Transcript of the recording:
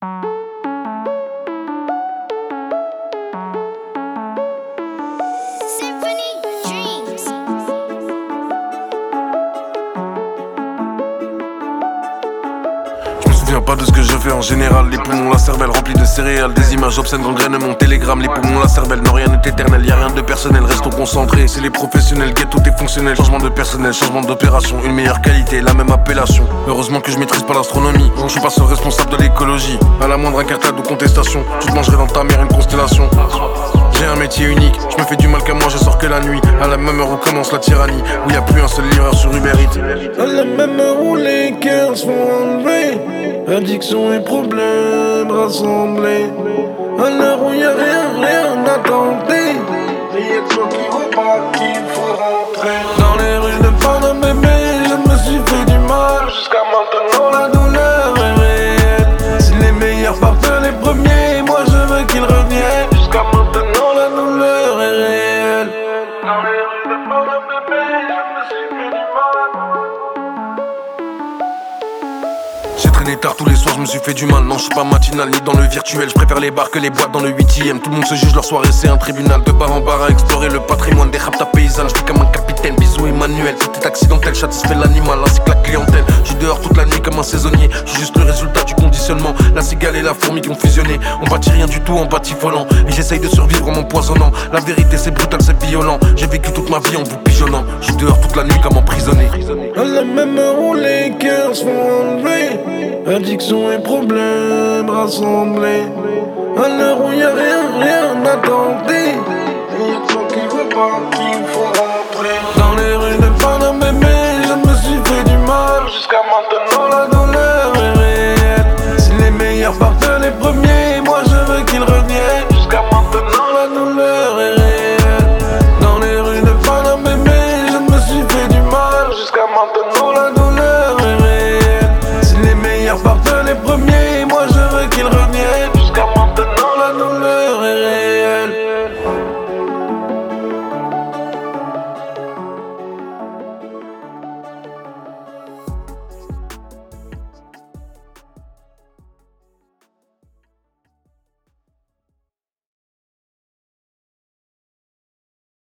Pas de ce que je fais en général. Les poumons, la cervelle remplie de céréales. Des images obscènes gangrènent mon télégramme. Les poumons, la cervelle, non rien n'est éternel. Y'a rien de personnel, restons concentrés. C'est les professionnels, get tout est fonctionnel. Changement de personnel, changement d'opération. Une meilleure qualité, la même appellation. Heureusement que je maîtrise pas l'astronomie. Je suis pas seul responsable de l'écologie. À la moindre incartade ou contestation, tu te mangerais dans ta mère une constellation. J'ai un métier unique, je me fais du mal qu'à moi, je sors que la nuit. À la même heure où commence la tyrannie, où y a plus un seul livreur sur Uber Eats. À la même heure où les cœurs se font enlever, addiction et problèmes rassemblés. À l'heure où y a rien à tenter, et y'a de gens qui repartent qu'il faut rentrer. Dans les rues de Panama, bébé, je me suis fait du mal. Jusqu'à maintenant la douleur est réelle. Si les meilleurs partent les premiers, moi je veux qu'ils reviennent. Jusqu'à maintenant la douleur est réelle. Dans les rues de Panama, bébé, je me suis fait du mal. J'ai traîné tard tous les soirs, je me suis fait du mal. Non, je suis pas matinal ni dans le virtuel. Je préfère les bars que les boîtes dans le 8ème. Tout le monde se juge, leur soirée c'est un tribunal. De bar en bar à explorer le patrimoine des raptas paysannes. Je vis comme un capitaine, bisous Emmanuel. Tout est accidentel, satisfait l'animal ainsi que la clientèle. Je suis dehors toute la nuit comme un saisonnier. Je suis juste le résultat du conditionnement. La cigale et la fourmi qui ont fusionné. On bâtit rien du tout en batifolant. Et j'essaye de survivre en m'empoisonnant. La vérité c'est brutal, c'est violent. J'ai vécu toute ma vie en vous pigeonnant. Je suis dehors toute la nuit comme emprisonné. À la même heure où les cœurs se font enlever, addiction et problèmes rassemblés. À l'heure où y a rien à tenter, et y'a de gens qui repartent qu'il faut rentrer. Dans les rues de Panama, bébé, je me suis fait du mal. Jusqu'à maintenant la douleur est réelle. Si les meilleurs partent les premiers, moi je veux qu'ils reviennent. Jusqu'à maintenant la douleur est réelle. Dans les rues de Panama, bébé, je me suis fait du mal. Jusqu'à maintenant